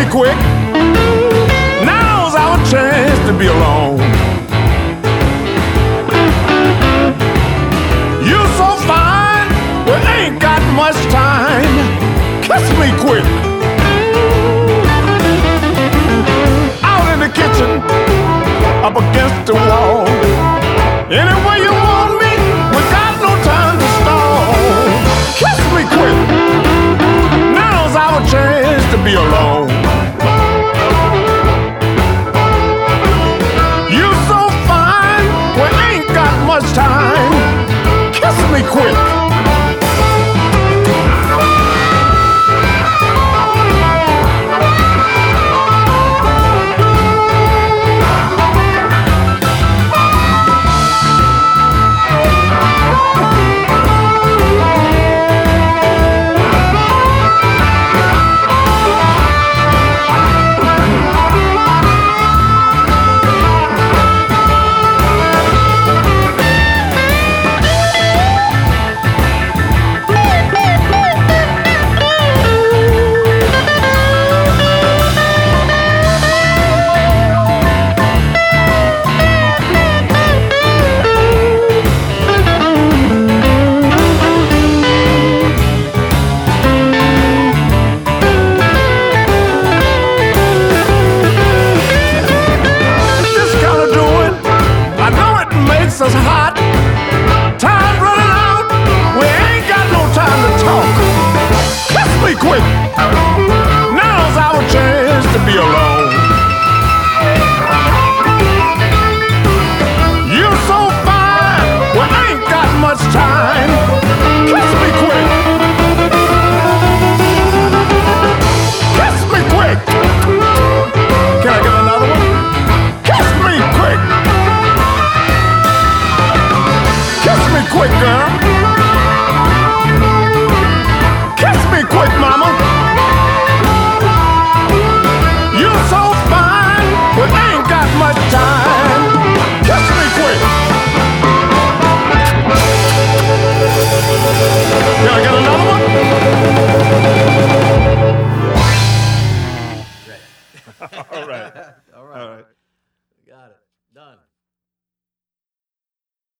quick. Now's our chance to be alone. You're so fine, we ain't got much time. Kiss me quick. Out in the kitchen, up against the wall. Any way you want me, we got no time to stall. Kiss me quick. Now's our chance to be alone. You're so fine, we ain't got much time. Kiss me quick. Us hot. Time running out. We ain't got no time to talk. Kiss me quick. Now's our chance to be alone. You're so fine. We ain't got much time. Kiss me quick. Kiss me quick. Can I get another one? Kiss me quick. Kiss me quick, girl.